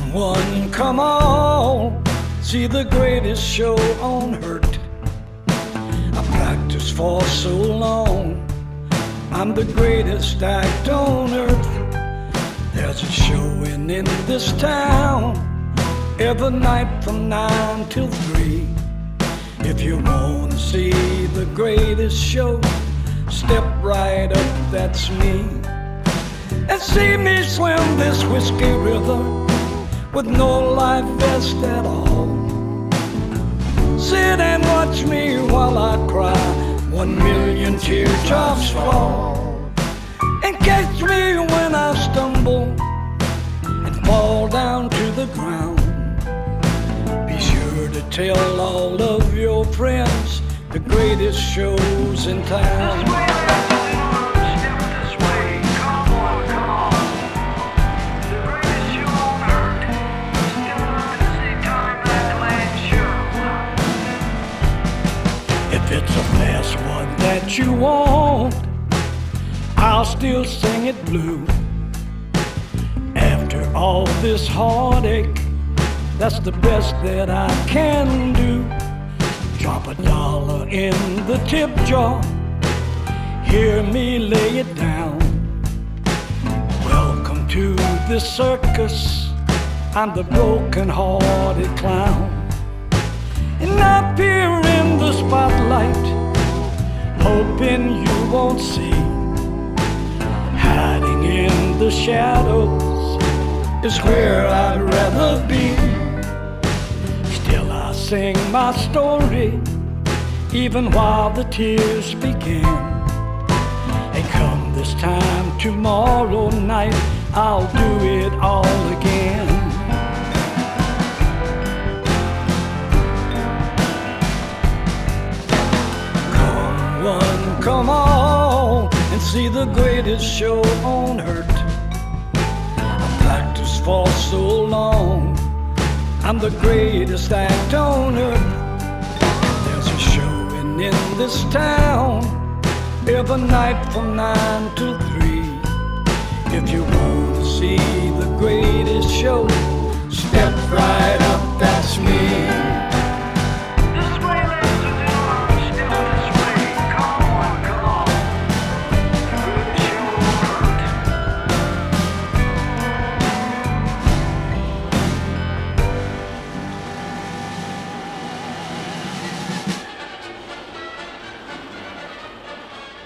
One, come on, see the greatest show on earth. I practiced for so long, I'm the greatest act on earth. There's a showing in this town every night from 9 till 3. If you want to see the greatest show, step right up, that's me. And see me swim this whiskey river with no life vest at all. Sit and watch me while I cry, 1,000,000 teardrops fall. And catch me when I stumble and fall down to the ground. Be sure to tell all of your friends the greatest shows in town. If it's a fast one that you want, I'll still sing it blue. After all this heartache, that's the best that I can do. Drop $1 in the tip jar, hear me lay it down. Welcome to this circus, I'm the broken-hearted clown. And I peer in the spotlight, hoping you won't see. Hiding in the shadows is where I'd rather be. Still I sing my story, even while the tears begin. And come this time tomorrow night, I'll do it all again. Come on and see the greatest show on earth. I practiced for so long, I'm the greatest act on earth. There's a showing in this town every night from 9 to 3. If you want to see the greatest show,